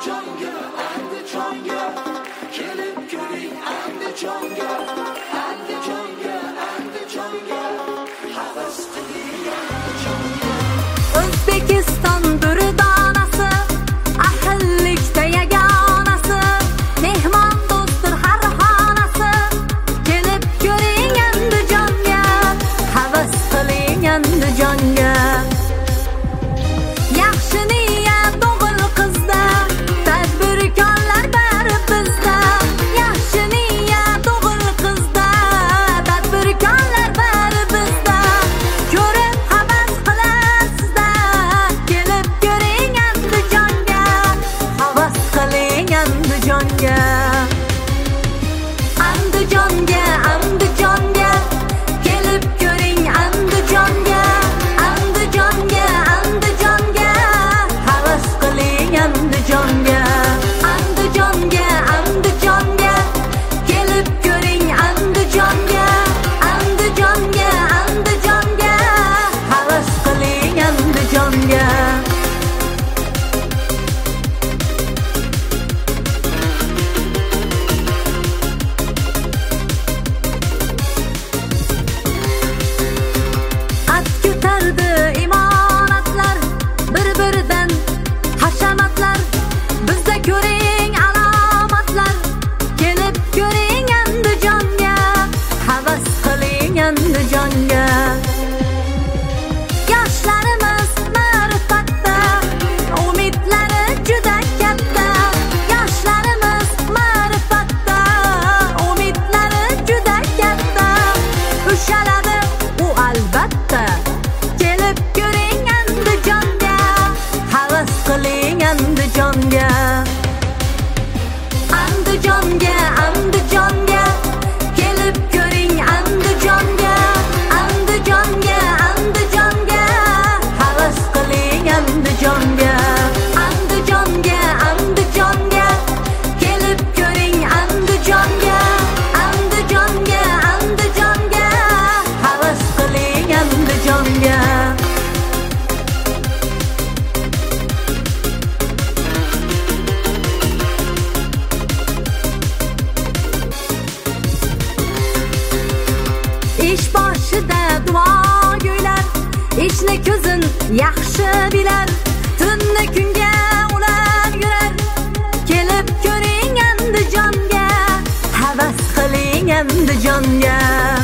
Andijonga, Andijonga, kelib ko'ring Andijonga, Andijonga, Andijonga, havas qiling Andijonga. O'zbekiston durdonasi, ahillikda yagonasi, mehmon do'stdir har xonasi. Kelib ko'ring Andijonga, havas qiling Andijonga. Yaxshi niyat o'g'il qizda, tadbirkorlar bari bizda. Yaxshi niyat o'g'il qizda, tadbirkorlar bari bizda. Ko'rib havas qilasizda, kelib ko'ring Andijonga, havas qiling Andijonga. Andijonga, Andijonga, kelib ko'ring Andijonga, Andijonga, Andijonga, havas qiling Andijonga. Andijonga, Andijonga, kelib ko'ring Andijonga, Andijonga, Andijonga, havas qiling Andijonga. At ko'tardi imoratlar, bir-biridan hashamatlar. Bizda ko'ring alomatlar, kelib ko'ring Andijonga, havas qiling Andijonga. Yoshlarimiz ma'rifatda, umidlari juda katta. Yoshlarimiz ma'rifatda, umidlari juda katta. Ushaladi u albatta, kelib ko'ring Andijonga, havas qiling Andijonga. Andijonga, Andijonga, kelib ko'ring Andijonga, Andijonga, Andijonga, havas qiling Andijonga. Andijonga, Andijonga, kelib ko'ring Andijonga, Andijonga, Andijonga, havas qiling Andijonga. Ish boshida duogo'ylar, ishni ko'zin yaxshi bilar. Tunni kunga ular yurar, kelib ko'ring Andijonga, havas qiling Andijonga.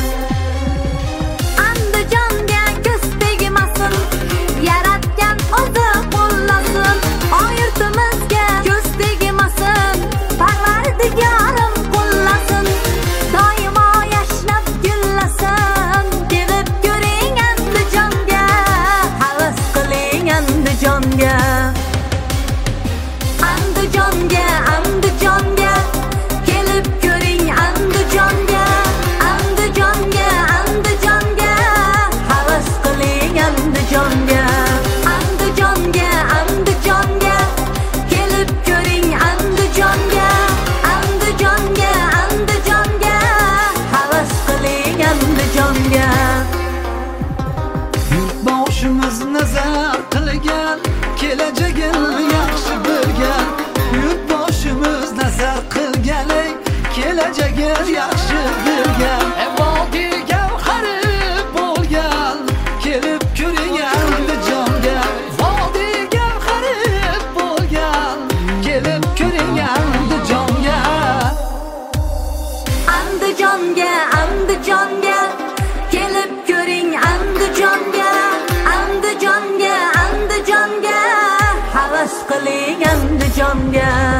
Andijonga ko'z tegmasin, yaratgan o'zi qo'llasin. Oyurtimizga ko'z tegmasin, Parvardigorim qo'llasin. Doimo yashnab gullasin, kelib ko'ring Andijonga, havas qiling Andijonga. Andijonga, Andijonga, kelib ko'ring Andijonga, Andijonga, Andijonga, havas qiling Andijonga. Andijonga, Andijonga, kelib ko'ring Andijonga, Andijonga, Andijonga, havas qiling Andijonga. Yurtboshimiz nazar qilgan, kelajagini yaxshi bilgan. Yurtboshimiz nazar qilgan, kelajagini yaxshi bilgan. Vodiyga g'arib bo'lgan, kelib ko'ring Andijonga. Vodiyga g'arib bo'lgan, kelib ko'ring Andijonga. Andijonga, Andijonga, kelib ko'ring Andijonga, Andijonga, Andijonga, havas qiling Andijonga.